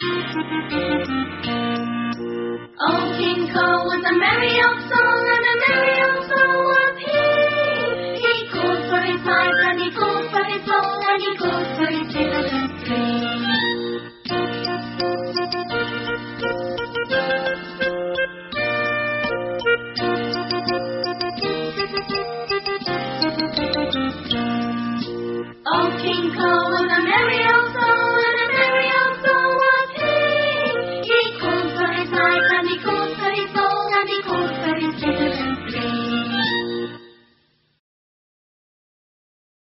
Old King Cole was a merry old soul and a merry